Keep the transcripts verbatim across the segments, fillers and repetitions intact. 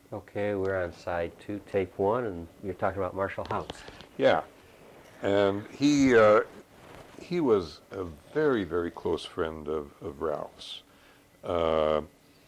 Okay, we're on side two, tape one, and you're talking about Marshall House. Yeah, and he uh, he was a very, very close friend of, of Ralph's. Uh,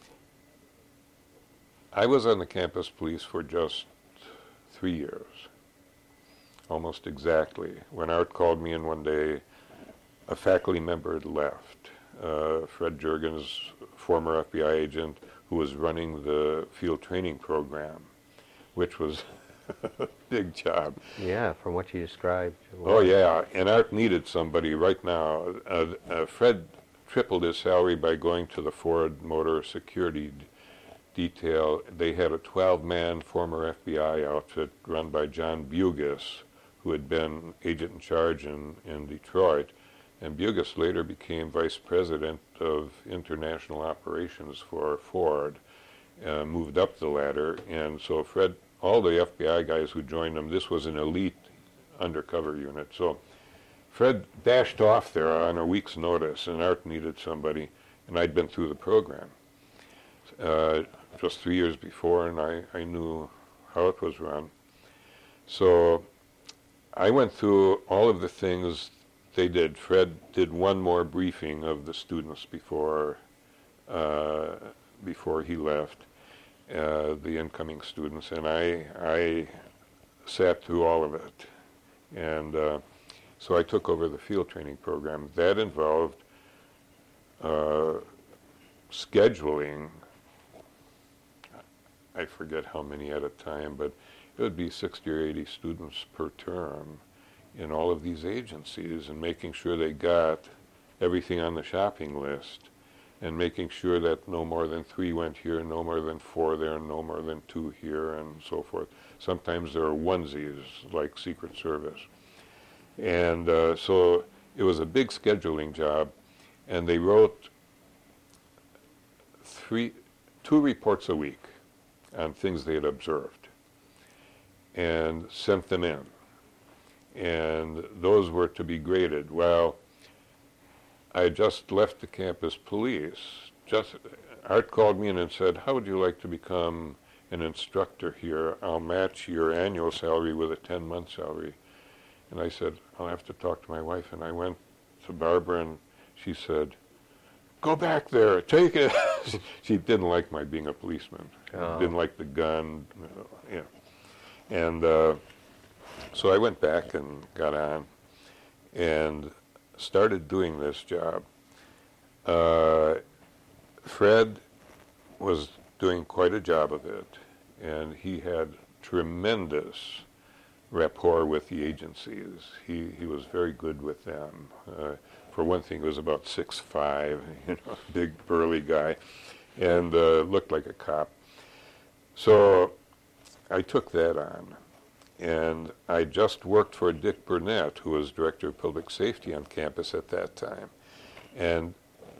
I was on the campus police for just three years, almost exactly. When Art called me in one day, a faculty member had left. Uh, Fred Juergens, former F B I agent, who was running the field training program, which was a big job. Yeah, from what you described. Oh yeah, and Art needed somebody right now. Uh, uh, Fred tripled his salary by going to the Ford Motor Security d- Detail. They had a twelve-man former F B I outfit run by John Bugis, who had been agent in charge in, in Detroit. And Bugis later became vice president of international operations for Ford, uh, moved up the ladder. And so Fred, all the F B I guys who joined him, this was an elite undercover unit. So Fred dashed off there on a week's notice, and Art needed somebody, and I'd been through the program uh, just three years before, and I, I knew how it was run. So I went through all of the things they did. Fred did one more briefing of the students before uh, before he left, uh, the incoming students, and I I sat through all of it. And uh, so I took over the field training program. That involved uh, scheduling, I forget how many at a time, but it would be sixty or eighty students per term in all of these agencies, and making sure they got everything on the shopping list, and making sure that no more than three went here, no more than four there, no more than two here, and so forth. Sometimes there are onesies, like Secret Service. And uh, so it was a big scheduling job, and they wrote three, two reports a week on things they had observed, and sent them in. And those were to be graded. Well, I just left the campus police. Just Art called me in and said, "How would you like to become an instructor here? I'll match your annual salary with a ten-month salary." And I said, "I'll have to talk to my wife." And I went to Barbara, and she said, "Go back there, take it." She didn't like my being a policeman. Oh. Didn't like the gun, uh, yeah. And uh, so I went back and got on and started doing this job. Uh, Fred was doing quite a job of it, and he had tremendous rapport with the agencies. He he was very good with them. Uh, for one thing, he was about six five, you know, big burly guy, and uh, looked like a cop. So I took that on, and I just worked for Dick Burnett, who was director of public safety on campus at that time. And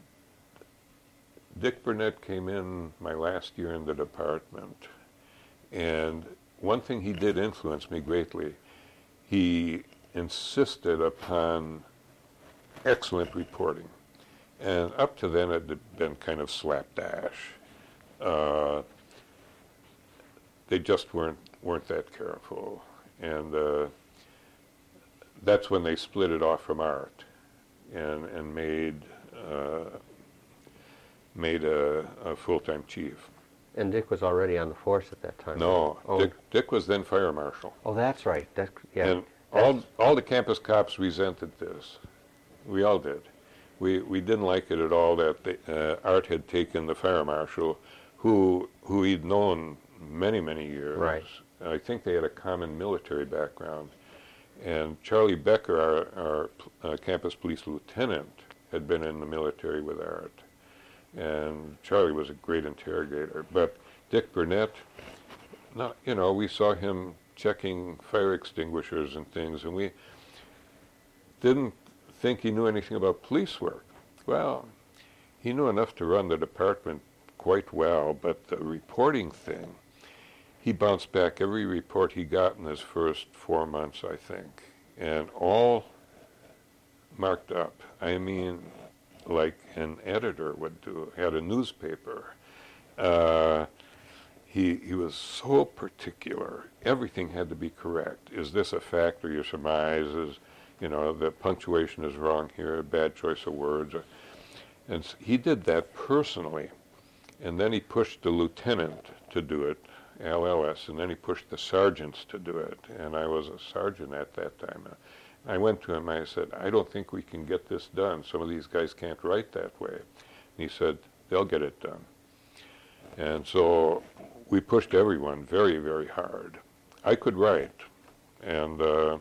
Dick Burnett came in my last year in the department, and one thing he did influence me greatly. He insisted upon excellent reporting, and up to then it had been kind of slapdash. Uh, they just weren't weren't that careful, and uh, that's when they split it off from Art, and and made uh, made a, a full-time chief. And Dick was already on the force at that time. No, Oh, Dick, Dick was then fire marshal. oh, that's right. That, yeah. And all all the campus cops resented this. We all did. We we didn't like it at all that the, uh, Art had taken the fire marshal, who who he'd known many many years. Right. I think they had a common military background. And Charlie Becker, our our uh, campus police lieutenant, had been in the military with Art. And Charlie was a great interrogator. But Dick Burnett, not, you know, we saw him checking fire extinguishers and things, and we didn't think he knew anything about police work. Well, he knew enough to run the department quite well, but the reporting thing, he bounced back every report he got in his first four months, I think, and all marked up. I mean, like an editor would do, had a newspaper. Uh, he he was so particular. Everything had to be correct. Is this a fact or your surmise? Is, you know, the punctuation is wrong here, bad choice of words. And he did that personally. And then he pushed the lieutenant to do it, L L S, and then he pushed the sergeants to do it. And I was a sergeant at that time. I went to him, I said, I don't think we can get this done. Some of these guys can't write that way. And he said, they'll get it done. And so we pushed everyone very, very hard. I could write. And uh,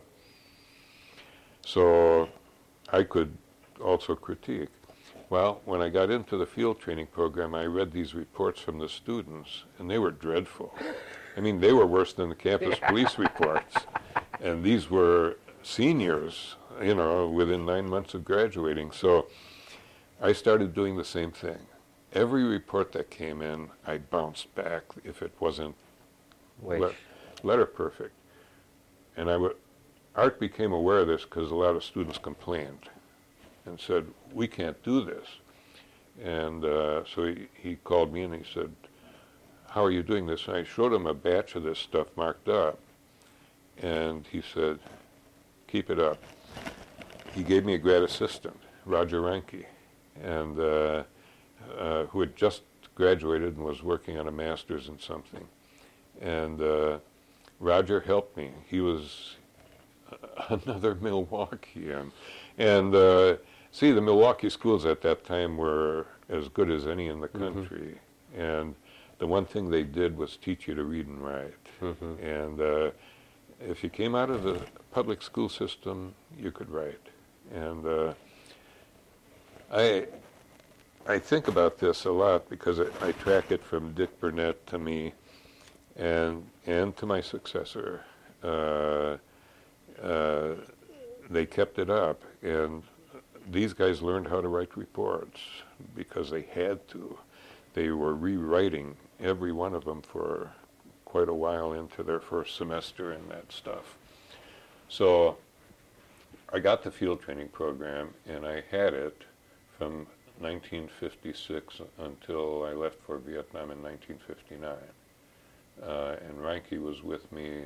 so I could also critique. Well, when I got into the field training program, I read these reports from the students, and they were dreadful. I mean, they were worse than the campus police reports. And these were seniors, you know, within nine months of graduating. So I started doing the same thing. Every report that came in, I bounced back if it wasn't le- letter perfect. And I w- Art became aware of this because a lot of students complained and said, we can't do this. And uh, so he, he called me and he said, how are you doing this? And I showed him a batch of this stuff marked up. And he said, keep it up. He gave me a grad assistant, Roger Reinke, and uh, uh, who had just graduated and was working on a master's in something. And uh, Roger helped me. He was another Milwaukeean. And uh, see, the Milwaukee schools at that time were as good as any in the country. Mm-hmm. And the one thing they did was teach you to read and write. Mm-hmm. And uh, if you came out of the public school system, you could write. And uh, I I think about this a lot because I, I track it from Dick Burnett to me and and to my successor. Uh, uh, they kept it up, and these guys learned how to write reports because they had to. They were rewriting every one of them for quite a while into their first semester and that stuff. So I got the field training program, and I had it from nineteen fifty-six until I left for Vietnam in nineteen fifty-nine. Uh, and Reinke was with me,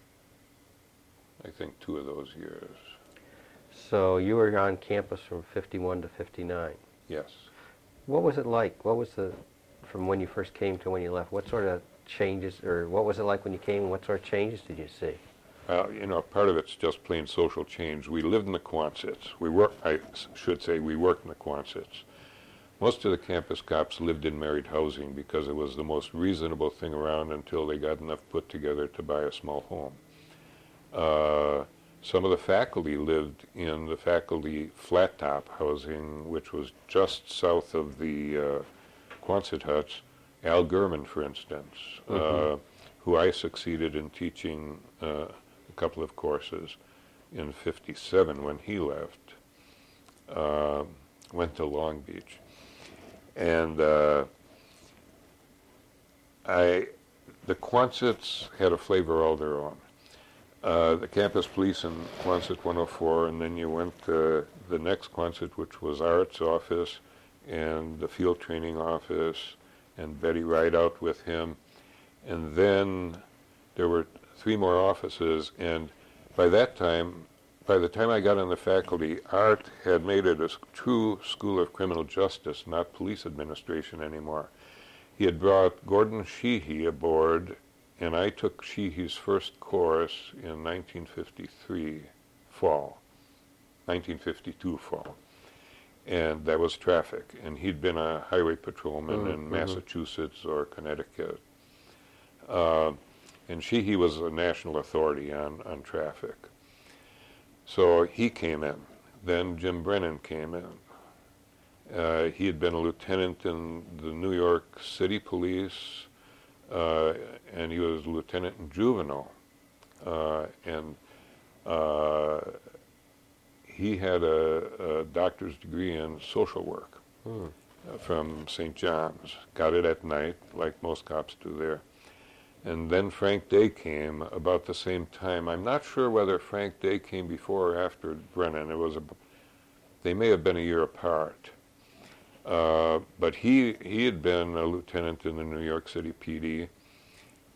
I think, two of those years. So you were on campus from fifty-one to fifty-nine. Yes. What was it like? What was the, from when you first came to when you left, what sort of changes, or what was it like when you came, and what sort of changes did you see? Well, you know, part of it's just plain social change. We lived in the Quonsets. We work, I should say, we worked in the Quonsets. Most of the campus cops lived in married housing because it was the most reasonable thing around until they got enough put together to buy a small home. Uh, some of the faculty lived in the faculty flat top housing, which was just south of the uh, Quonset huts. Al Gurman, for instance, mm-hmm. uh, who I succeeded in teaching uh, a couple of courses in fifty-seven when he left, uh, went to Long Beach. And uh, I, the Quonsets had a flavor all their own. Uh, the campus police in Quonset one oh four, and then you went to the next Quonset, which was Art's office, and the field training office, and Betty Rideout with him. And then there were three more offices, and by that time, by the time I got on the faculty, Art had made it a true school of criminal justice, not police administration anymore. He had brought Gordon Sheehy aboard, and I took Sheehy's first course in nineteen fifty-three fall, nineteen fifty-two fall. And that was traffic. And he'd been a highway patrolman mm-hmm. in Massachusetts or Connecticut. Uh, and Sheehy was a national authority on, on traffic. So he came in. Then Jim Brennan came in. Uh, he had been a lieutenant in the New York City Police, uh, and he was a lieutenant in juvenile. Uh, and uh, he had a, a doctor's degree in social work hmm. uh, from Saint John's. Got it at night, like most cops do there. And then Frank Day came about the same time. I'm not sure whether Frank Day came before or after Brennan. It was a, they may have been a year apart. Uh, but he he had been a lieutenant in the New York City P D,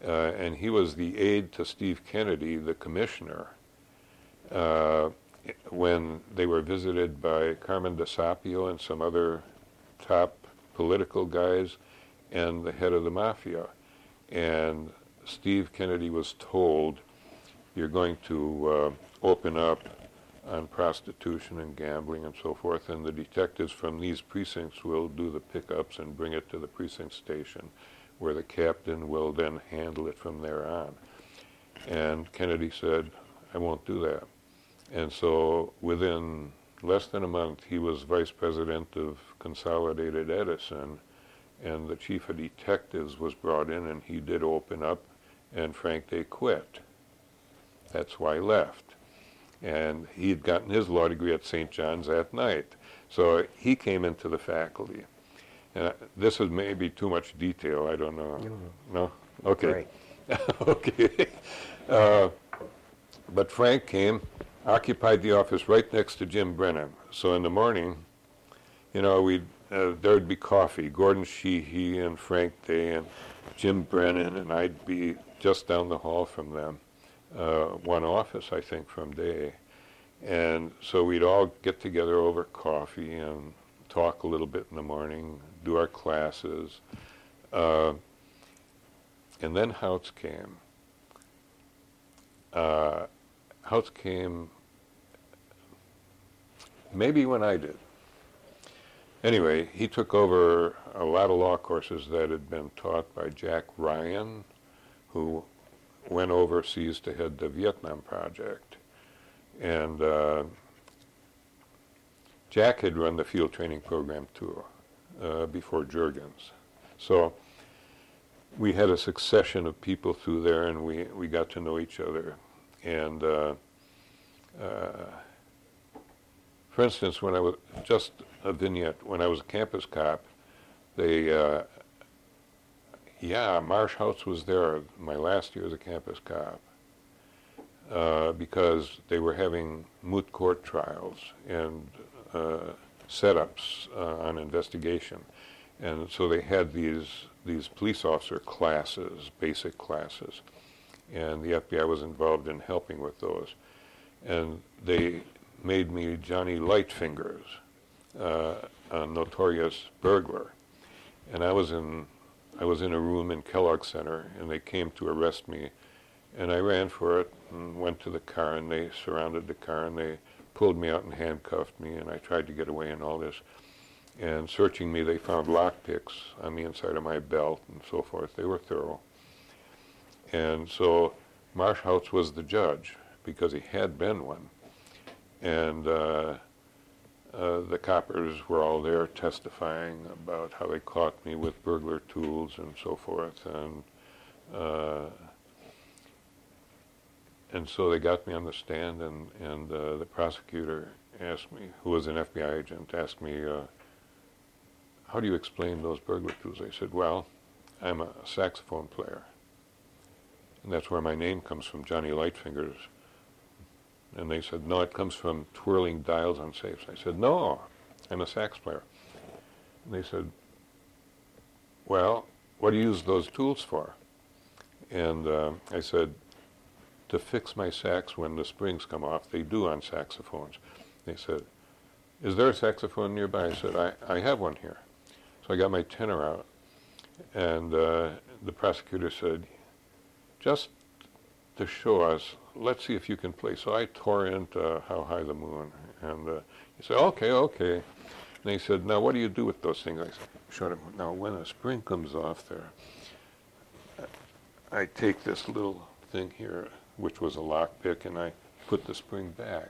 uh, and he was the aide to Steve Kennedy, the commissioner, uh, when they were visited by Carmen DeSapio and some other top political guys and the head of the mafia. And Steve Kennedy was told, you're going to uh, open up on prostitution and gambling and so forth, and the detectives from these precincts will do the pickups and bring it to the precinct station, where the captain will then handle it from there on. And Kennedy said, I won't do that. And so within less than a month, he was vice president of Consolidated Edison, and the chief of detectives was brought in, and he did open up, and Frank Day quit. That's why he left. And he had gotten his law degree at Saint John's that night. So he came into the faculty. And this is maybe too much detail, I don't know. No? No? Okay. Great. Okay. Uh, but Frank came, occupied the office right next to Jim Brennan. So in the morning, you know, we'd, uh, there'd be coffee. Gordon Sheehy and Frank Day and Jim Brennan, and I'd be just down the hall from them. Uh, one office, I think, from Day. And so we'd all get together over coffee and talk a little bit in the morning, do our classes. Uh, and then Houts came. Uh, Houts came maybe when I did. Anyway, he took over a lot of law courses that had been taught by Jack Ryan, who went overseas to head the Vietnam Project. And uh, Jack had run the field training program too, uh, before Juergens. So we had a succession of people through there, and we, we got to know each other. And uh, uh, for instance, when I was, just a vignette, when I was a campus cop, they, uh, yeah, Marsh Houts was there my last year as a campus cop, uh, because they were having moot court trials and uh, setups uh, on investigation. And so they had these, these police officer classes, basic classes, and the F B I was involved in helping with those. And they made me Johnny Lightfingers, uh, a notorious burglar. And I was in I was in a room in Kellogg Center, and they came to arrest me, and I ran for it and went to the car, and they surrounded the car, and they pulled me out and handcuffed me, and I tried to get away and all this. And searching me, they found lockpicks on the inside of my belt and so forth. They were thorough. And so Marsh Houts was the judge, because he had been one. And uh, Uh, the coppers were all there testifying about how they caught me with burglar tools and so forth, and uh, and so they got me on the stand, and and uh, the prosecutor asked me, who was an F B I agent, asked me, uh, how do you explain those burglar tools? I said, well, I'm a saxophone player, and that's where my name comes from, Johnny Lightfingers. And they said, no, it comes from twirling dials on safes. I said, no, I'm a sax player. And they said, well, what do you use those tools for? And uh, I said, to fix my sax when the springs come off. They do on saxophones. They said, is there a saxophone nearby? I said, I, I have one here. So I got my tenor out. And uh, the prosecutor said, just to show us, let's see if you can play. So I tore into uh, How High the Moon. And uh, he said, okay, okay. And he said, now what do you do with those things? I showed him, now when a spring comes off there, I take this little thing here, which was a lockpick, and I put the spring back.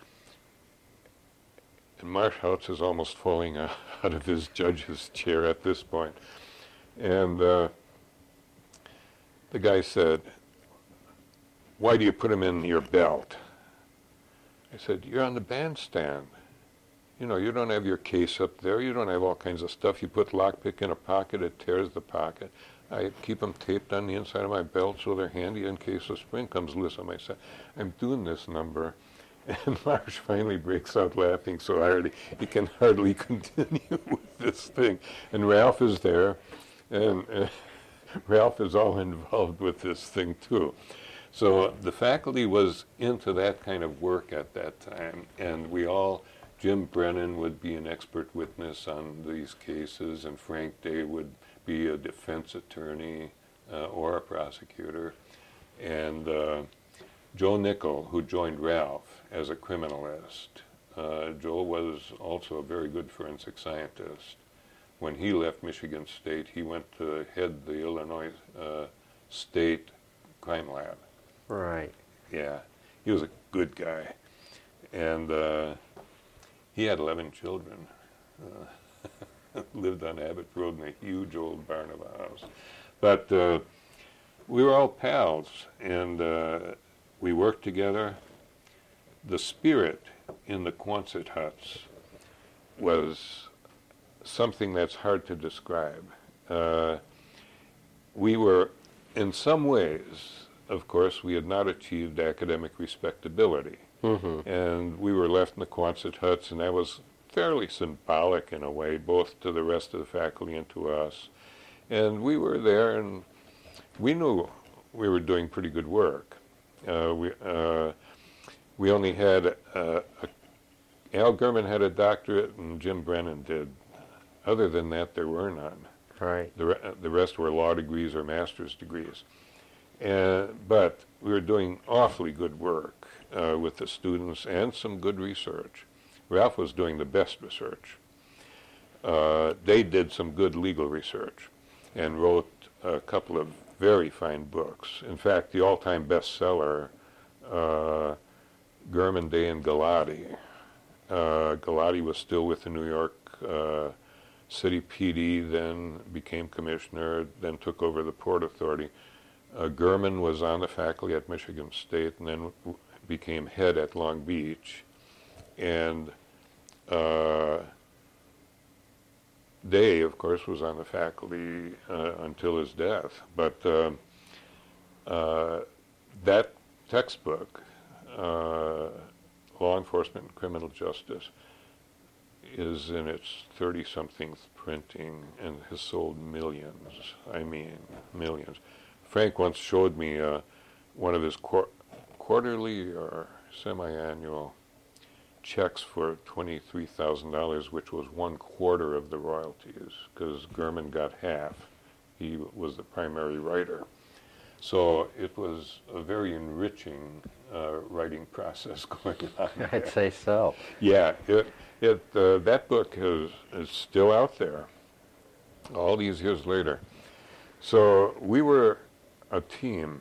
And Marsh Houts is almost falling out of his judge's chair at this point. And uh, the guy said, why do you put them in your belt? I said, you're on the bandstand. You know, you don't have your case up there. You don't have all kinds of stuff. You put lockpick in a pocket, it tears the pocket. I keep them taped on the inside of my belt so they're handy in case the spring comes loose on my side. I'm doing this number. And Marsh finally breaks out laughing so hard he can hardly continue with this thing. And Ralph is there, and uh, Ralph is all involved with this thing too. So the faculty was into that kind of work at that time, and we all, Jim Brennan would be an expert witness on these cases, and Frank Day would be a defense attorney uh, or a prosecutor, and uh, Joe Nickel, who joined Ralph as a criminalist. Uh, Joe was also a very good forensic scientist. When he left Michigan State, he went to head the Illinois uh, State Crime Lab. Right. Yeah, he was a good guy, and uh, he had eleven children. Uh, lived on Abbott Road in a huge old barn of a house, but uh, we were all pals, and uh, we worked together. The spirit in the Quonset huts was something that's hard to describe. Uh, we were, in some ways, of course, we had not achieved academic respectability. Mm-hmm. And we were left in the Quonset huts, and that was fairly symbolic in a way, both to the rest of the faculty and to us. And we were there, and we knew we were doing pretty good work. Uh, we uh, we only had, uh, a, Al Gurman had a doctorate, and Jim Brennan did. Other than that, there were none. Right. The, re- the rest were law degrees or master's degrees. Uh, but we were doing awfully good work uh, with the students and some good research. Ralph was doing the best research. Uh, they did some good legal research and wrote a couple of very fine books. In fact, the all-time bestseller, uh, Gurman, Day, and Galati. Uh, Galati was still with the New York uh, City P D, then became commissioner, then took over the Port Authority. Uh, Gurman was on the faculty at Michigan State and then w- became head at Long Beach. And uh, Day, of course, was on the faculty uh, until his death. But uh, uh, that textbook, uh, Law Enforcement and Criminal Justice, is in its thirty-something printing and has sold millions. I mean, millions. Frank once showed me uh, one of his quar- quarterly or semi-annual checks for twenty-three thousand dollars, which was one quarter of the royalties, because Gurman got half. He was the primary writer. So it was a very enriching uh, writing process going on there. I'd say so. Yeah, it, it, uh, that book is, is still out there all these years later. So we were a team.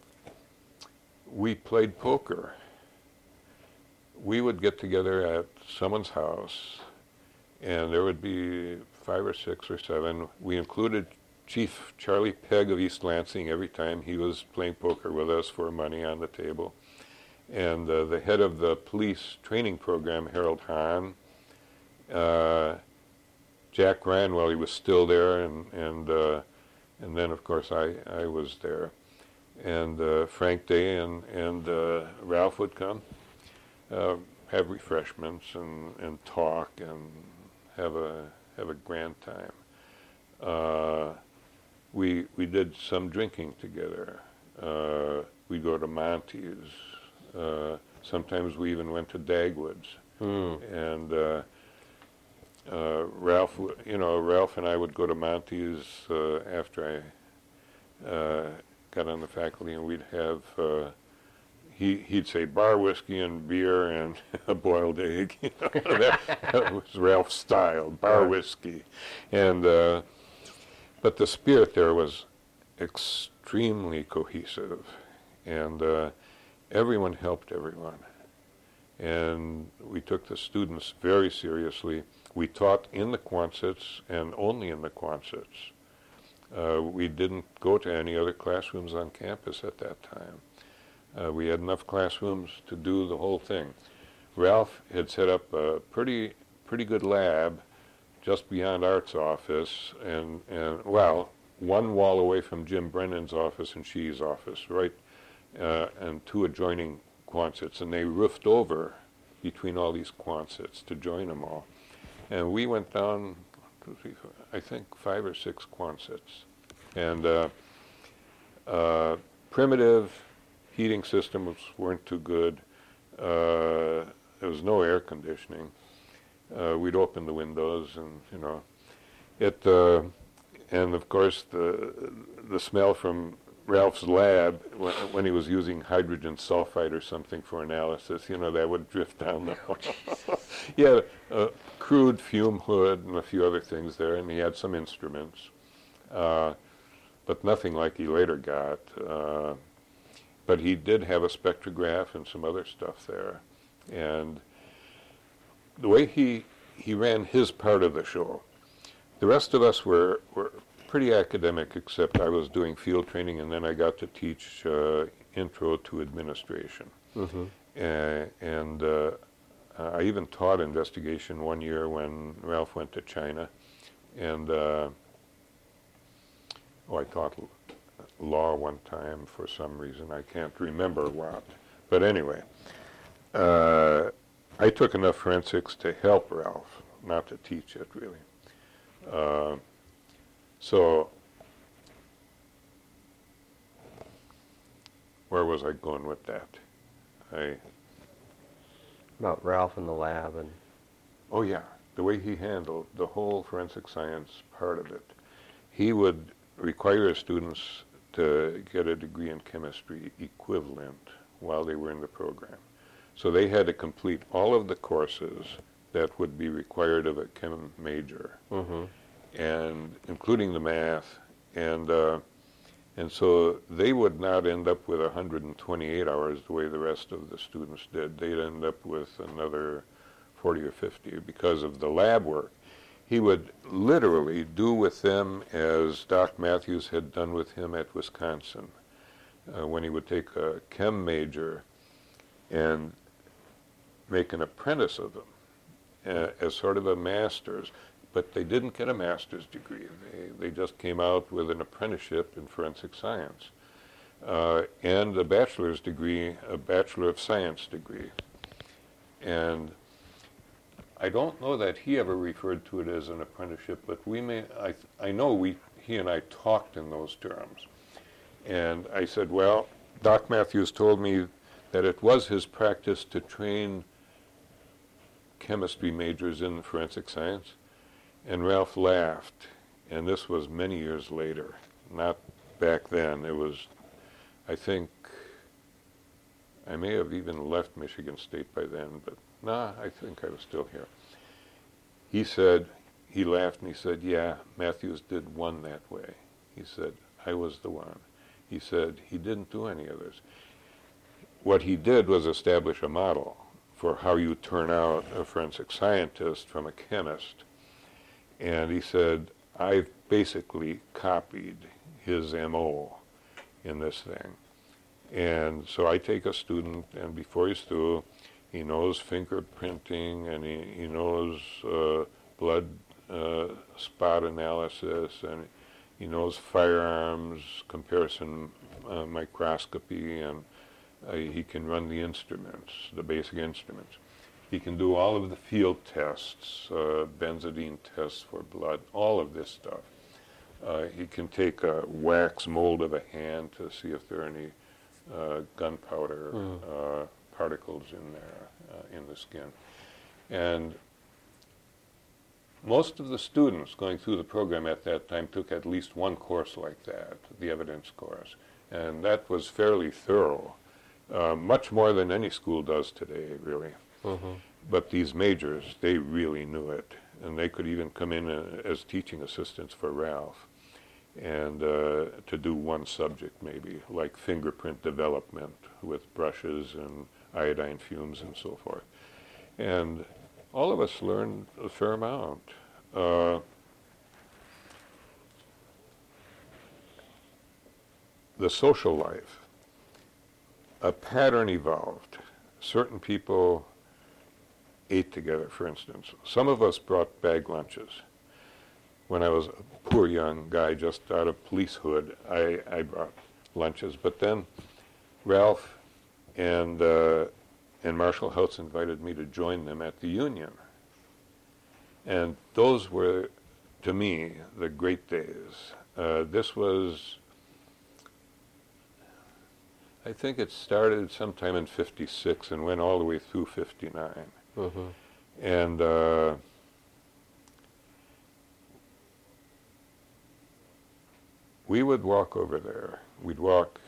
We played poker. We would get together at someone's house, and there would be five or six or seven. We included Chief Charlie Pegg of East Lansing every time he was playing poker with us for money on the table. And uh, the head of the police training program, Harold Hahn, uh, Jack Ryan, while he was still there, and and uh, and then of course I, I was there, and uh, Frank Day and and uh, Ralph would come, uh, have refreshments and, and talk and have a have a grand time. Uh, we we did some drinking together. Uh, we'd go to Monty's. Uh, sometimes we even went to Dagwood's. Mm. And uh, uh, Ralph, w- you know, Ralph and I would go to Monty's uh, after I uh, got on the faculty, and we'd have, uh, he, he'd say bar whiskey and beer and a boiled egg. You know, that, that was Ralph's style, bar Right. whiskey. And, uh, but the spirit there was extremely cohesive, and uh, everyone helped everyone. And we took the students very seriously. We taught in the Quonsets and only in the Quonsets. Uh, we didn't go to any other classrooms on campus at that time. Uh, we had enough classrooms to do the whole thing. Ralph had set up a pretty pretty good lab just beyond Art's office, and, and well, one wall away from Jim Brennan's office and Shee's office, right, uh, and two adjoining Quonsets, and they roofed over between all these Quonsets to join them all. And we went down, two, three, four, I think, five or six Quonsets. And uh, Uh, primitive heating systems weren't too good. Uh, there was no air conditioning. Uh, we'd open the windows, and you know, it. Uh, and of course, the the smell from Ralph's lab when, when he was using hydrogen sulfide or something for analysis, you know, that would drift down the hall. He had a crude fume hood and a few other things there, and he had some instruments, uh, but nothing like he later got. Uh, but he did have a spectrograph and some other stuff there. And the way he, he ran his part of the show, the rest of us were, were pretty academic, except I was doing field training, and then I got to teach uh, intro to administration. Mm-hmm. Uh, and uh, I even taught investigation one year when Ralph went to China. And, uh, oh, I taught law one time for some reason. I can't remember what. But anyway, uh, I took enough forensics to help Ralph, not to teach it, really. Uh, so, where was I going with that? I About Ralph in the lab and... Oh yeah, the way he handled the whole forensic science part of it. He would require his students to get a degree in chemistry equivalent while they were in the program. So they had to complete all of the courses that would be required of a chem major, mm-hmm. and including the math, and uh, and so they would not end up with one hundred twenty-eight hours the way the rest of the students did. They'd end up with another forty or fifty because of the lab work. He would literally do with them as Doc Matthews had done with him at Wisconsin, uh, when he would take a chem major and make an apprentice of them uh, as sort of a master's, but they didn't get a master's degree. They, they just came out with an apprenticeship in forensic science uh, and a bachelor's degree, a Bachelor of Science degree. And I don't know that he ever referred to it as an apprenticeship, but we may, I, I know we, he and I talked in those terms. And I said, well, Doc Matthews told me that it was his practice to train chemistry majors in forensic science. And Ralph laughed, and this was many years later, not back then. It was, I think, I may have even left Michigan State by then, but nah, I think I was still here. He said, he laughed and he said, yeah, Matthews did one that way. He said, I was the one. He said, he didn't do any others. What he did was establish a model for how you turn out a forensic scientist from a chemist. And he said, I've basically copied his M O in this thing. And so I take a student, and before he's through, he knows fingerprinting, and he, he knows uh, blood uh, spot analysis, and he knows firearms comparison uh, microscopy, and uh, he can run the instruments, the basic instruments. He can do all of the field tests, uh, benzodine tests for blood, all of this stuff. Uh, he can take a wax mold of a hand to see if there are any uh, gunpowder mm. uh, particles in there, uh, in the skin. And most of the students going through the program at that time took at least one course like that, the evidence course. And that was fairly thorough, uh, much more than any school does today, really. Mm-hmm. But these majors, they really knew it. And they could even come in uh, as teaching assistants for Ralph, and uh, to do one subject maybe, like fingerprint development with brushes and iodine fumes and so forth. And all of us learned a fair amount. Uh, the social life, a pattern evolved. Certain people ate together, for instance. Some of us brought bag lunches. When I was a poor young guy just out of policehood, I, I brought lunches. But then Ralph and uh, and Marshall House invited me to join them at the Union. And those were, to me, the great days. Uh, this was I think it started sometime in fifty-six and went all the way through fifty-nine. Mm-hmm. And uh, we would walk over there. We'd walk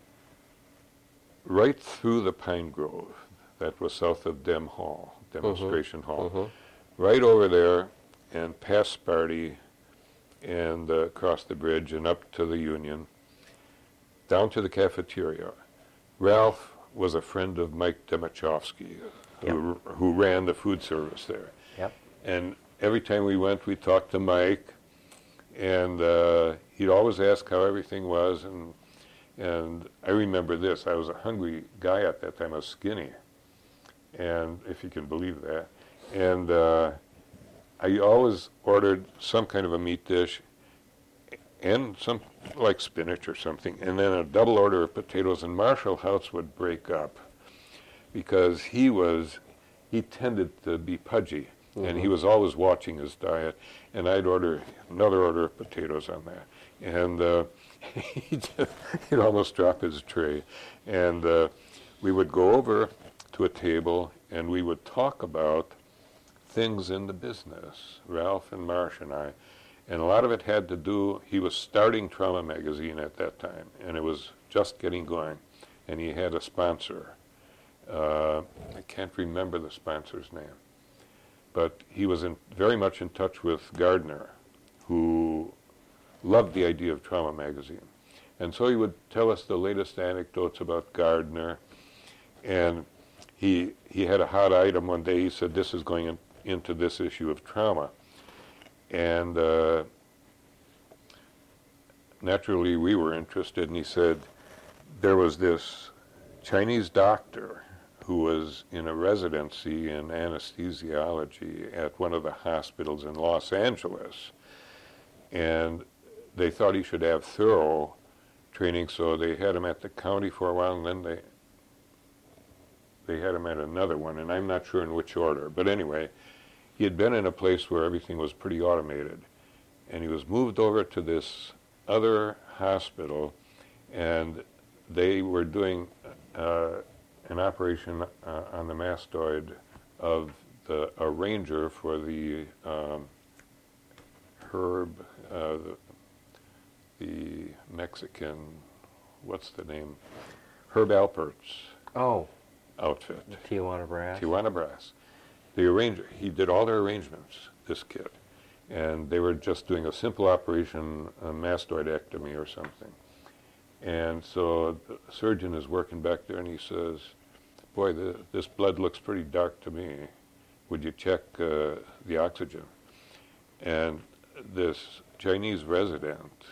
right through the Pine Grove that was south of Dem Hall, Demonstration Mm-hmm. Hall, Mm-hmm. right over there and past Sparty and uh, across the bridge and up to the Union, down to the cafeteria. Ralph was a friend of Mike Demachowski, who, who ran the food service there. Yep. And every time we went, we talked to Mike, and uh, he'd always ask how everything was. And and I remember this: I was a hungry guy at that time. I was skinny, and if you can believe that. And uh, I always ordered some kind of a meat dish, and some like spinach or something, and then a double order of potatoes. And Marshall House would break up because he was he tended to be pudgy. Mm-hmm. And he was always watching his diet, and I'd order another order of potatoes on that. And uh, he'd, he'd almost drop his tray. And uh, we would go over to a table, and we would talk about things in the business, Ralph and Marsh and I. And a lot of it had to do, he was starting Trauma Magazine at that time, and it was just getting going. And he had a sponsor. Uh, I can't remember the sponsor's name. But he was in, very much in touch with Gardner, who loved the idea of Trauma Magazine. And so he would tell us the latest anecdotes about Gardner. And he he had a hot item one day. He said, this is going in, into this issue of Trauma. And uh, naturally we were interested. And he said, there was this Chinese doctor who was in a residency in anesthesiology at one of the hospitals in Los Angeles. And they thought he should have thorough training, so they had him at the county for a while, and then they they had him at another one, and I'm not sure in which order. But anyway, he had been in a place where everything was pretty automated, and he was moved over to this other hospital, and they were doing uh, an operation uh, on the mastoid of the arranger for the um, Herb, uh, the, the Mexican, what's the name? Herb Alpert's Oh, outfit. Tijuana Brass. Tijuana Brass. The arranger, he did all their arrangements, this kid. And they were just doing a simple operation, a mastoidectomy or something. And so the surgeon is working back there, and he says, boy, the, this blood looks pretty dark to me. Would you check uh, the oxygen? And this Chinese resident,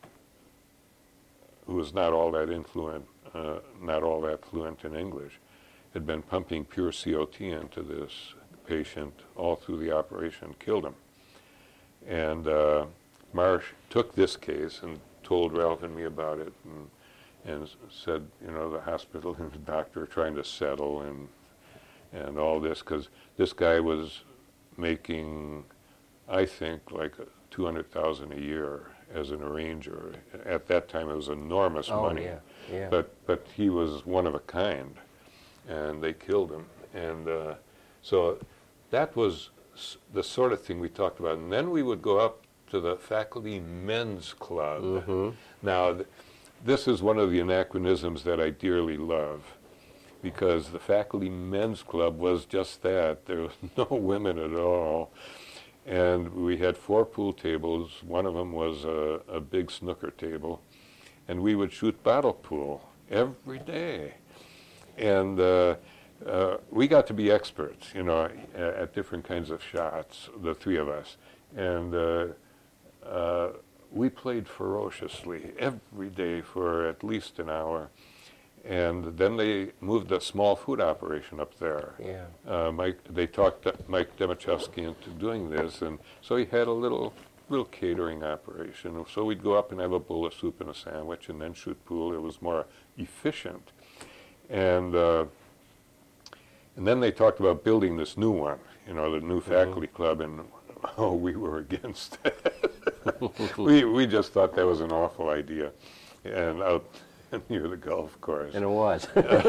who was not all that influent, uh, not all that fluent in English, had been pumping pure C O T into this patient all through the operation, killed him. And uh, Marsh took this case and told Ralph and me about it, and and said, you know, the hospital and the doctor are trying to settle and and all this, because this guy was making, I think, like two hundred thousand a year as an arranger. At that time, it was enormous Oh, money. yeah, yeah. But but he was one of a kind, and they killed him. And uh, so that was s- the sort of thing we talked about. And then we would go up to the faculty men's club. Mm-hmm. Now, th- this is one of the anachronisms that I dearly love, because the faculty men's club was just that. There was no women at all. And we had four pool tables. One of them was a, a big snooker table. And we would shoot bottle pool every day. And uh, uh, we got to be experts, you know, at, at different kinds of shots, the three of us. And uh, uh, we played ferociously every day for at least an hour. And then they moved a small food operation up there. Yeah. Uh, Mike, they talked Mike Demachowski into doing this, and so he had a little little catering operation. So we'd go up and have a bowl of soup and a sandwich, and then shoot pool. It was more efficient. And uh, and then they talked about building this new one, you know, the new faculty mm-hmm. club, and oh, we were against it. we we just thought that was an awful idea, and out near the golf course. And it was.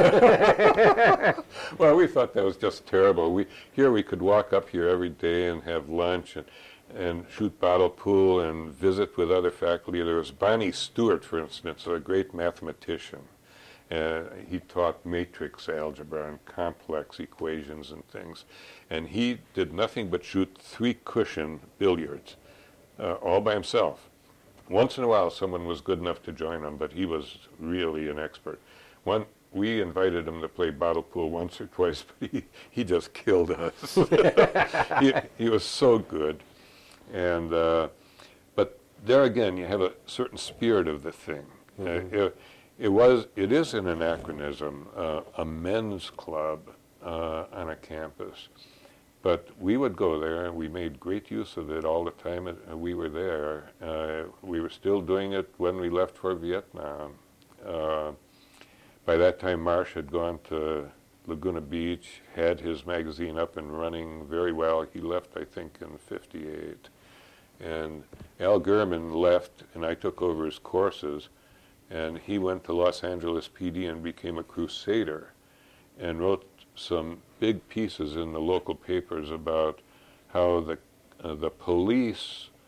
Well, we thought that was just terrible. We here we could walk up here every day and have lunch and and shoot bottle pool and visit with other faculty. There was Bonnie Stewart, for instance, a great mathematician. Uh, he taught matrix algebra and complex equations and things. And he did nothing but shoot three-cushion billiards, uh, all by himself. Once in a while, someone was good enough to join him, but he was really an expert. One, we invited him to play bottle pool once or twice, but he, he just killed us. he, he was so good. And uh, but there again, you have a certain spirit of the thing. Mm-hmm. Uh, it, it was, it is an anachronism, uh, a men's club uh, on a campus. But we would go there, and we made great use of it all the time uh, we were there. Uh, we were still doing it when we left for Vietnam. Uh, by that time, Marsh had gone to Laguna Beach, had his magazine up and running very well. He left, I think, in fifty-eight. And Al Gurman left, and I took over his courses. And he went to Los Angeles P D and became a crusader and wrote some big pieces in the local papers about how the uh, the police